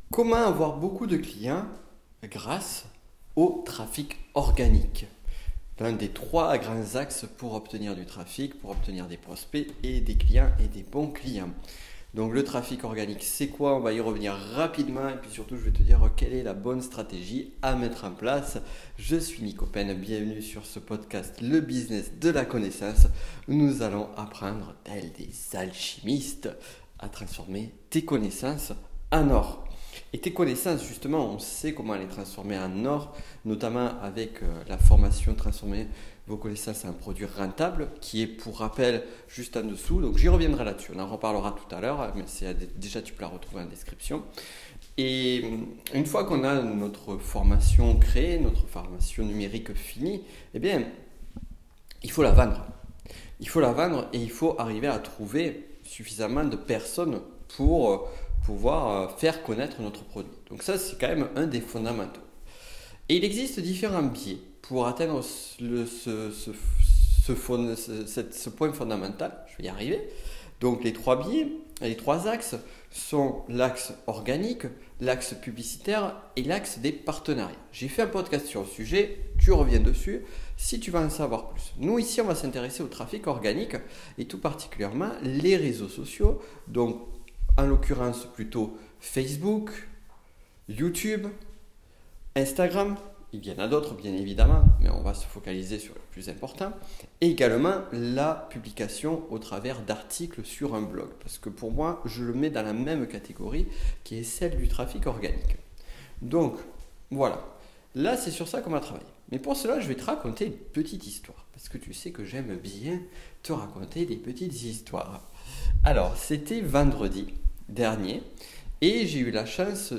Comment avoir beaucoup de clients grâce au trafic organique? L'un des trois grands axes pour obtenir du trafic, pour obtenir des prospects et des clients et des bons clients. Donc le trafic organique, c'est quoi? On va y revenir rapidement et puis surtout je vais te dire quelle est la bonne stratégie à mettre en place. Je suis Nico Pen, bienvenue sur ce podcast Le Business de la Connaissance. Nous allons apprendre, tels des alchimistes, à transformer tes connaissances en or. Et tes connaissances, justement, on sait comment les transformer en or, notamment avec la formation Transformer vos connaissances en un produit rentable, qui est pour rappel juste en dessous. Donc j'y reviendrai là-dessus, on en reparlera tout à l'heure, mais déjà tu peux la retrouver en description. Et une fois qu'on a notre formation créée, notre formation numérique finie, eh bien, il faut la vendre. Il faut la vendre et il faut arriver à trouver suffisamment de personnes pour pouvoir faire connaître notre produit. Donc ça, c'est quand même un des fondamentaux. Et il existe différents biais pour atteindre ce point fondamental. Je vais y arriver. Donc les trois biais, les trois axes sont l'axe organique, l'axe publicitaire et l'axe des partenariats. J'ai fait un podcast sur le sujet, tu reviens dessus si tu veux en savoir plus. Nous ici, on va s'intéresser au trafic organique et tout particulièrement les réseaux sociaux. Donc en l'occurrence plutôt Facebook, YouTube, Instagram. Il y en a d'autres bien évidemment, mais on va se focaliser sur le plus important. Et également la publication au travers d'articles sur un blog. Parce que pour moi, je le mets dans la même catégorie qui est celle du trafic organique. Donc voilà, là c'est sur ça qu'on va travailler. Mais pour cela, je vais te raconter une petite histoire. Parce que tu sais que j'aime bien te raconter des petites histoires. Alors, c'était vendredi dernier. Et j'ai eu la chance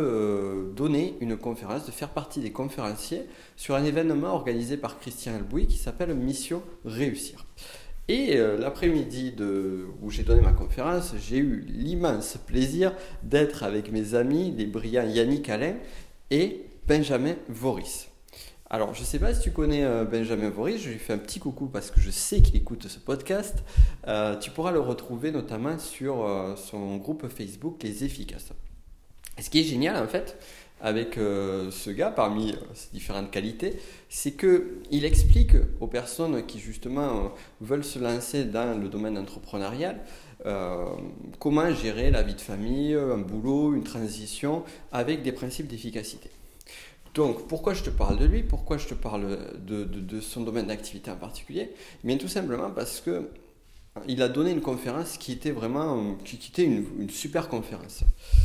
de donner une conférence, de faire partie des conférenciers sur un événement organisé par Christian Albouy qui s'appelle Mission Réussir. Et l'après-midi où j'ai donné ma conférence, j'ai eu l'immense plaisir d'être avec mes amis, les brillants Yannick Alain et Benjamin Voris. Alors, je ne sais pas si tu connais Benjamin Voris, je lui fais un petit coucou parce que je sais qu'il écoute ce podcast. Tu pourras le retrouver notamment sur son groupe Facebook Les Efficaces. Et ce qui est génial en fait avec ce gars, parmi ses différentes qualités, c'est qu'il explique aux personnes qui justement veulent se lancer dans le domaine entrepreneurial comment gérer la vie de famille, un boulot, une transition avec des principes d'efficacité. Donc, pourquoi je te parle de lui? Pourquoi je te parle de son domaine d'activité en particulier? Eh bien, tout simplement parce que il a donné une conférence qui était vraiment une super conférence.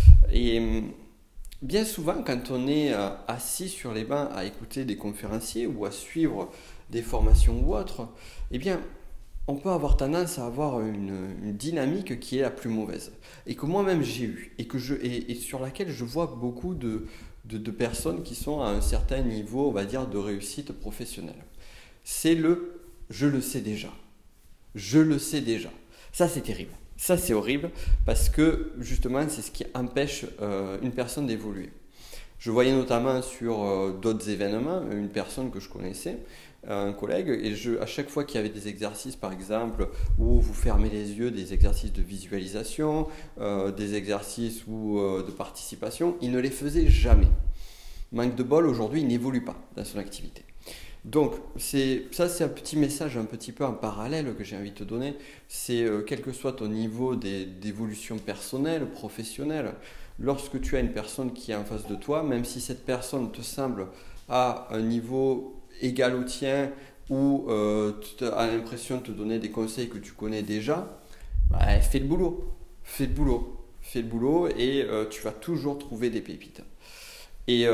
Et bien souvent, quand on est assis sur les bancs à écouter des conférenciers ou à suivre des formations ou autres, eh bien, on peut avoir tendance à avoir une dynamique qui est la plus mauvaise. Et que moi-même j'ai eu, et sur laquelle je vois beaucoup de personnes qui sont à un certain niveau, on va dire, de réussite professionnelle. C'est je le sais déjà. Je le sais déjà. Ça, c'est terrible. Ça, c'est horrible parce que justement, c'est ce qui empêche une personne d'évoluer. Je voyais notamment sur d'autres événements une personne que je connaissais, un collègue, et à chaque fois qu'il y avait des exercices, par exemple, où vous fermez les yeux, des exercices de visualisation, des exercices de participation, il ne les faisait manque de bol, aujourd'hui, il n'évolue pas dans son activité. Donc, c'est un petit message un petit peu en parallèle que j'ai envie de te donner. C'est quel que soit ton niveau d'évolution personnelle, professionnelle, lorsque tu as une personne qui est en face de toi, même si cette personne te semble à un niveau égal au tien ou tu as l'impression de te donner des conseils que tu connais déjà, bah, fais le boulot. Fais le boulot et tu vas toujours trouver des pépites. Et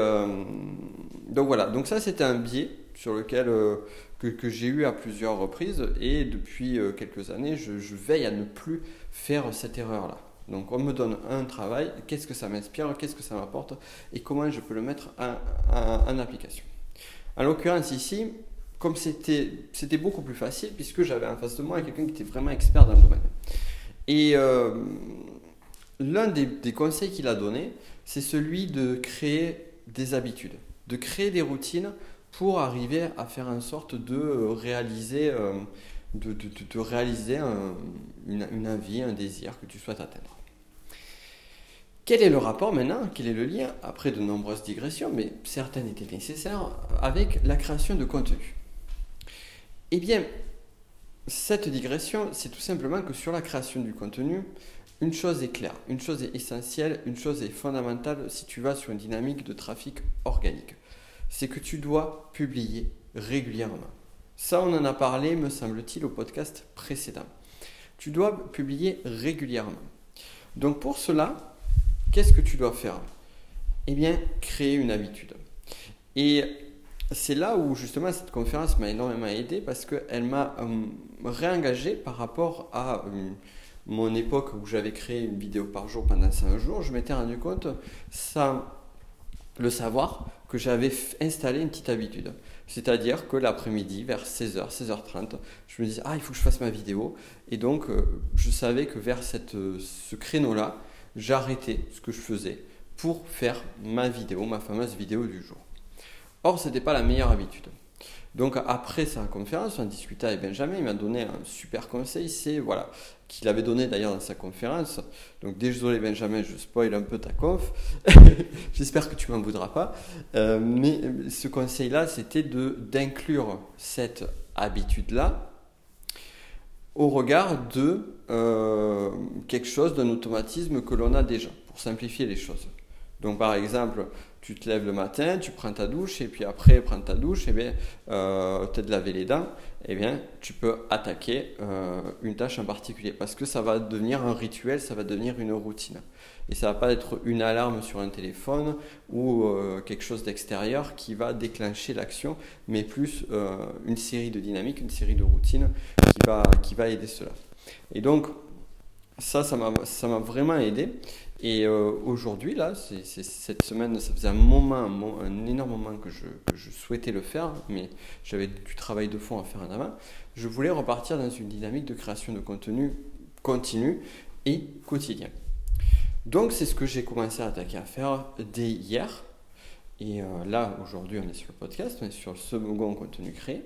donc voilà, donc ça c'était un biais sur lequel que j'ai eu à plusieurs reprises et depuis quelques années je veille à ne plus faire cette erreur-là. Donc on me donne un travail, qu'est-ce que ça m'inspire, qu'est-ce que ça m'apporte et comment je peux le mettre en application. En l'occurrence ici, comme c'était beaucoup plus facile puisque j'avais en face de moi quelqu'un qui était vraiment expert dans le domaine. Et l'un des conseils qu'il a donné, c'est celui de créer des habitudes, de créer des routines pour arriver à faire en sorte de réaliser, une envie, un désir que tu souhaites atteindre. Quel est le rapport maintenant, quel est le lien, après de nombreuses digressions, mais certaines étaient nécessaires, avec la création de contenu? Eh bien, cette digression, c'est tout simplement que sur la création du contenu, une chose est claire, une chose est essentielle, une chose est fondamentale si tu vas sur une dynamique de trafic organique. C'est que tu dois publier régulièrement. Ça, on en a parlé, me semble-t-il, au podcast précédent. Tu dois publier régulièrement. Donc pour cela, qu'est-ce que tu dois faire? Eh bien, créer une habitude. Et c'est là où justement cette conférence m'a énormément aidé parce qu'elle m'a réengagé par rapport à mon époque où j'avais créé une vidéo par jour pendant 5 jours. Je m'étais rendu compte, sans le savoir, que j'avais installé une petite habitude. C'est-à-dire que l'après-midi, vers 16h, 16h30, je me disais « Ah, il faut que je fasse ma vidéo ». Et donc, je savais que vers ce créneau-là, j'arrêtais ce que je faisais pour faire ma vidéo, ma fameuse vidéo du jour. Or, ce n'était pas la meilleure habitude. Donc, après sa conférence, on discutait avec Benjamin, il m'a donné un super conseil, qu'il avait donné d'ailleurs dans sa conférence. Donc, désolé Benjamin, je spoil un peu ta conf. J'espère que tu m'en voudras pas. Mais ce conseil-là, c'était d'inclure cette habitude-là au regard de quelque chose, d'un automatisme que l'on a déjà, pour simplifier les choses. Donc par exemple, tu te lèves le matin, tu prends ta douche, et puis après prendre ta douche, tu as de laver les dents, tu peux attaquer une tâche en particulier, parce que ça va devenir un rituel, ça va devenir une routine. Et ça ne va pas être une alarme sur un téléphone ou quelque chose d'extérieur qui va déclencher l'action, mais plus une série de dynamiques, une série de routines qui va aider cela. Et donc, ça m'a vraiment aidé. Et aujourd'hui, là, cette semaine, ça faisait un énorme moment que je souhaitais le faire, mais j'avais du travail de fond à faire en avant. Je voulais repartir dans une dynamique de création de contenu continu et quotidien. Donc, c'est ce que j'ai commencé à attaquer à faire dès hier. Et là, aujourd'hui, on est sur le podcast, on est sur le second contenu créé.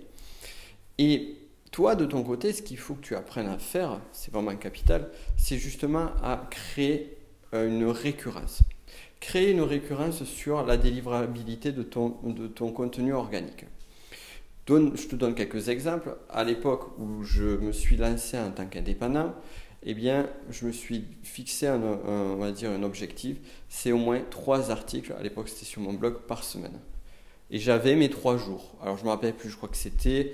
Et toi, de ton côté, ce qu'il faut que tu apprennes à faire, c'est vraiment capital, c'est justement à créer une récurrence. Créer une récurrence sur la délivrabilité de ton contenu organique. Je te donne quelques exemples. À l'époque où je me suis lancé en tant qu'indépendant, je me suis fixé un objectif, c'est au moins 3 articles, à l'époque c'était sur mon blog, par semaine. Et j'avais mes 3 jours. Alors je ne me rappelle plus, je crois que c'était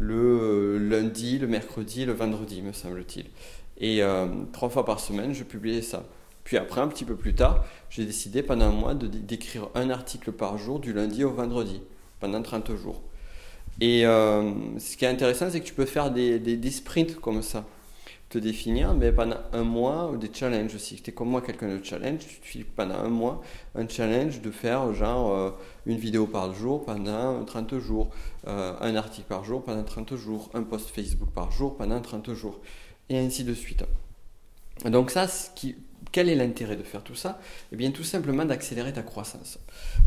le lundi, le mercredi, le vendredi, me semble-t-il. Et 3 fois par semaine, je publiais ça. Puis après, un petit peu plus tard, j'ai décidé pendant un mois d'écrire un article par jour du lundi au vendredi, pendant 30 jours. Et ce qui est intéressant, c'est que tu peux faire des sprints comme ça. Te définir pendant un mois, ou des challenges aussi. Si tu es comme moi quelqu'un de challenge, tu te fais pendant un mois un challenge de faire une vidéo par jour pendant 30 jours, un article par jour pendant 30 jours, un post Facebook par jour pendant 30 jours, et ainsi de suite. Donc ça, quel est l'intérêt de faire tout ça? Eh bien, tout simplement d'accélérer ta croissance.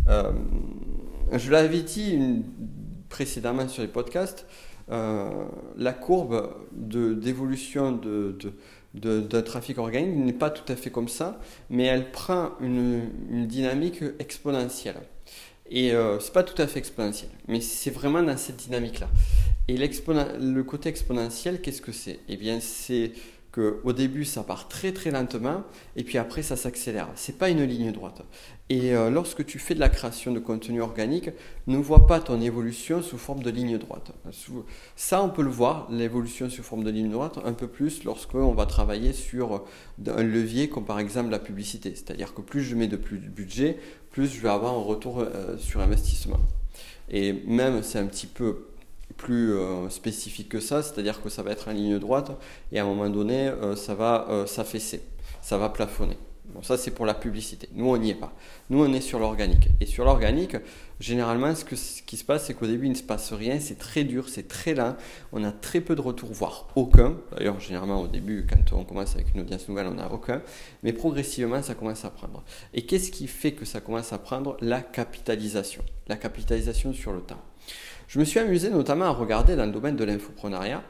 Je l'avais dit précédemment sur les podcasts, la courbe d'évolution d'un trafic organique n'est pas tout à fait comme ça, mais elle prend une dynamique exponentielle. Et c'est pas tout à fait exponentiel, mais c'est vraiment dans cette dynamique-là. Et le côté exponentiel, qu'est-ce que c'est? Eh bien, c'est qu'au début, ça part très très lentement, et puis après, ça s'accélère. C'est pas une ligne droite. Et lorsque tu fais de la création de contenu organique, ne vois pas ton évolution sous forme de ligne droite. Ça, on peut le voir, l'évolution sous forme de ligne droite, un peu plus lorsqu'on va travailler sur un levier comme par exemple la publicité. C'est-à-dire que plus je mets de budget, plus je vais avoir un retour sur investissement. Et même, c'est un petit peu plus spécifique que ça, c'est-à-dire que ça va être en ligne droite et à un moment donné, ça va s'affaisser, ça va plafonner. Bon, ça, c'est pour la publicité. Nous, on n'y est pas. Nous, on est sur l'organique. Et sur l'organique, généralement, ce qui se passe, c'est qu'au début, il ne se passe rien. C'est très dur, c'est très lent. On a très peu de retours, voire aucun. D'ailleurs, généralement, au début, quand on commence avec une audience nouvelle, on n'a aucun. Mais progressivement, ça commence à prendre. Et qu'est-ce qui fait que ça commence à prendre? La capitalisation. La capitalisation sur le temps. Je me suis amusé notamment à regarder dans le domaine de l'infoprenariat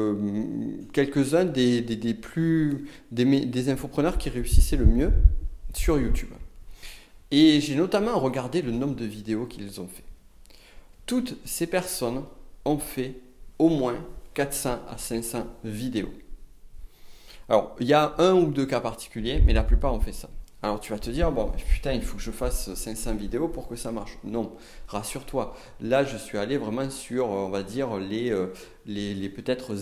quelques-uns des infopreneurs qui réussissaient le mieux sur YouTube. Et j'ai notamment regardé le nombre de vidéos qu'ils ont fait. Toutes ces personnes ont fait au moins 400 à 500 vidéos. Alors, il y a un ou deux cas particuliers, mais la plupart ont fait ça. Alors, tu vas te dire, bon, putain, il faut que je fasse 500 vidéos pour que ça marche. Non, rassure-toi. Là, je suis allé vraiment sur, on va dire, les peut-être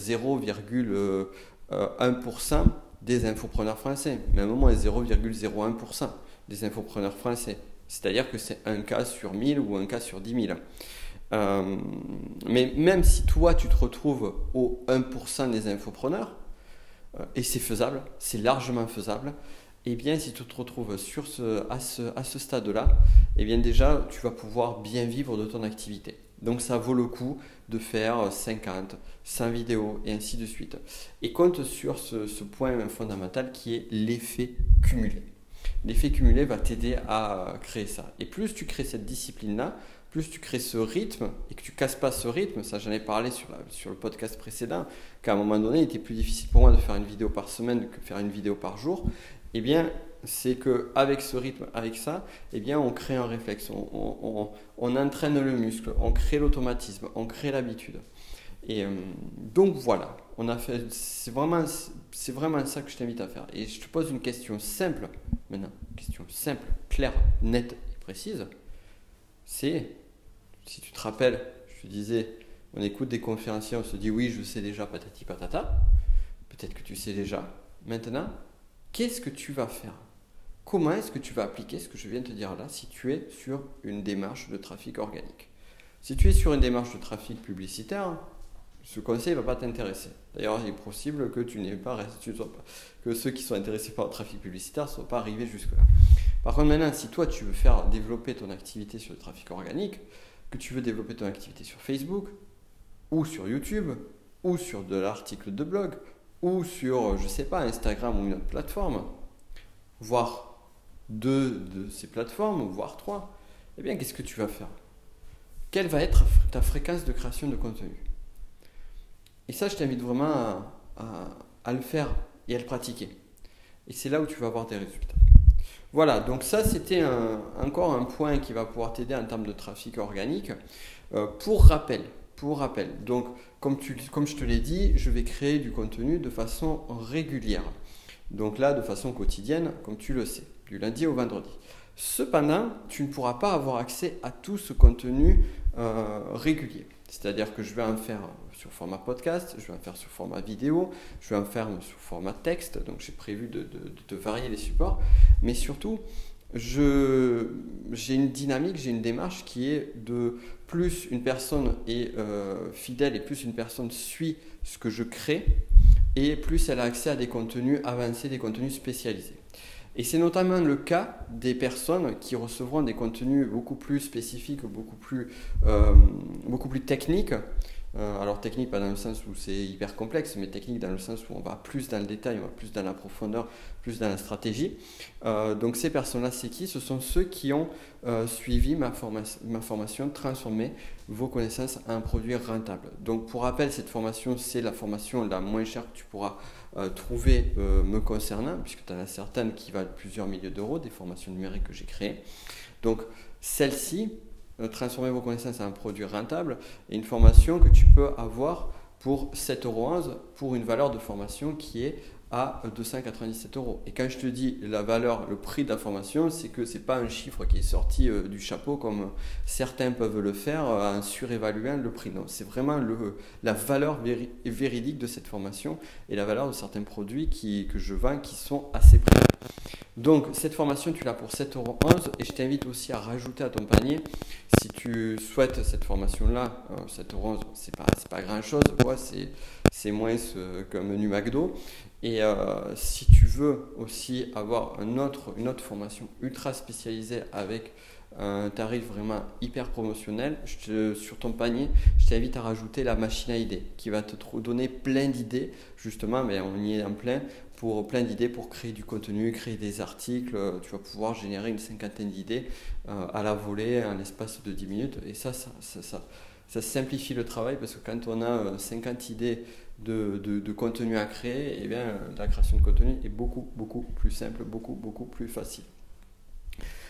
0,1% des infopreneurs français. Même au moins 0,01% des infopreneurs français. C'est-à-dire que c'est un cas sur 1000 ou un cas sur 10 000. Mais même si toi, tu te retrouves au 1% des infopreneurs, et c'est faisable, c'est largement faisable, et bien si tu te retrouves à ce stade-là, et bien déjà tu vas pouvoir bien vivre de ton activité. Donc ça vaut le coup de faire 50, 100 vidéos et ainsi de suite. Et compte sur ce point fondamental qui est l'effet cumulé. L'effet cumulé va t'aider à créer ça. Et plus tu crées cette discipline-là, plus tu crées ce rythme et que tu casses pas ce rythme, ça j'en ai parlé sur le podcast précédent, qu'à un moment donné il était plus difficile pour moi de faire une vidéo par semaine que de faire une vidéo par jour. Eh bien, c'est qu'avec ce rythme, avec ça, eh bien, on crée un réflexe, on entraîne le muscle, on crée l'automatisme, on crée l'habitude. Et donc voilà, c'est vraiment ça que je t'invite à faire. Et je te pose une question simple, maintenant, question simple, claire, nette et précise. C'est, si tu te rappelles, je te disais, on écoute des conférenciers, on se dit oui, je sais déjà, patati patata. Peut-être que tu sais déjà. Maintenant, qu'est-ce que tu vas faire? Comment est-ce que tu vas appliquer ce que je viens de te dire là si tu es sur une démarche de trafic organique? Si tu es sur une démarche de trafic publicitaire, ce conseil ne va pas t'intéresser. D'ailleurs, il est possible que que ceux qui sont intéressés par le trafic publicitaire ne soient pas arrivés jusque-là. Par contre, maintenant, si toi, tu veux faire développer ton activité sur le trafic organique, que tu veux développer ton activité sur Facebook, ou sur YouTube, ou sur de l'article de blog, ou sur, je ne sais pas, Instagram ou une autre plateforme, voire deux de ces plateformes, voire trois, eh bien, qu'est-ce que tu vas faire? Quelle va être ta fréquence de création de contenu? Et ça, je t'invite vraiment à le faire et à le pratiquer. Et c'est là où tu vas avoir des résultats. Voilà, donc ça c'était encore un point qui va pouvoir t'aider en termes de trafic organique. Pour rappel, donc comme je te l'ai dit, je vais créer du contenu de façon régulière. Donc là, de façon quotidienne, comme tu le sais, du lundi au vendredi. Cependant, tu ne pourras pas avoir accès à tout ce contenu régulier. C'est-à-dire que je vais en faire sur format podcast, je vais en faire sur format vidéo, je vais en faire sur format texte, donc j'ai prévu de varier les supports. Mais surtout, j'ai une dynamique, j'ai une démarche qui est de plus une personne est fidèle et plus une personne suit ce que je crée, et plus elle a accès à des contenus avancés, des contenus spécialisés. Et c'est notamment le cas des personnes qui recevront des contenus beaucoup plus spécifiques, beaucoup plus techniques. Alors technique pas dans le sens où c'est hyper complexe, mais technique dans le sens où on va plus dans le détail, on va plus dans la profondeur, plus dans la stratégie. Donc ces personnes-là, c'est qui? Ce sont ceux qui ont suivi ma formation Transformer vos connaissances en un produit rentable. Donc pour rappel, cette formation, c'est la formation la moins chère que tu pourras trouver me concernant, puisque tu en as certaines qui valent plusieurs milliers d'euros, des formations numériques que j'ai créées. Donc celle-ci, transformer vos connaissances en un produit rentable, et une formation que tu peux avoir pour 7,11 € pour une valeur de formation qui est à 297 €. Et quand je te dis la valeur, le prix de la formation, c'est que ce n'est pas un chiffre qui est sorti du chapeau comme certains peuvent le faire en surévaluant le prix. Non, c'est vraiment la valeur véridique de cette formation et la valeur de certains produits que je vends qui sont assez près. Donc cette formation, tu l'as pour 7,11 € et je t'invite aussi à rajouter à ton panier, si tu souhaites cette formation-là, 7,11 €, c'est pas grand-chose, c'est moins qu'un menu McDo. Et si tu veux aussi avoir une autre formation ultra spécialisée avec un tarif vraiment hyper promotionnel, sur ton panier, je t'invite à rajouter la machine à idées qui va te donner plein d'idées, justement, mais on y est en plein d'idées pour créer du contenu, créer des articles. Tu vas pouvoir générer une cinquantaine d'idées à la volée en l'espace de 10 minutes. Et ça simplifie le travail parce que quand on a 50 idées de contenu à créer, eh bien, la création de contenu est beaucoup plus simple, beaucoup plus facile.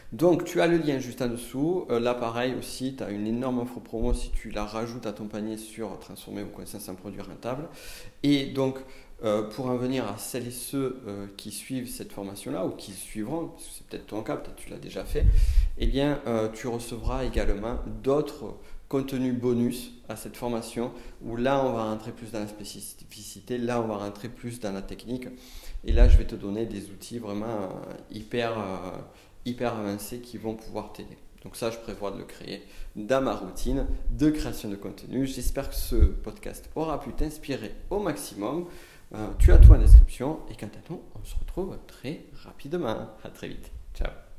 Donc, tu as le lien juste en dessous. Là, pareil aussi, tu as une énorme offre promo si tu la rajoutes à ton panier sur transformer vos connaissances en produits rentables. Et donc, pour en venir à celles et ceux qui suivent cette formation-là ou qui suivront, parce que c'est peut-être ton cas, peut-être tu l'as déjà fait, eh bien, tu recevras également d'autres contenus bonus à cette formation où là, on va rentrer plus dans la spécificité, là, on va rentrer plus dans la technique. Et là, je vais te donner des outils vraiment hyper avancés qui vont pouvoir t'aider. Donc ça, je prévois de le créer dans ma routine de création de contenu. J'espère que ce podcast aura pu t'inspirer au maximum. Tu as tout en description et quant à nous, on se retrouve très rapidement. À très vite. Ciao.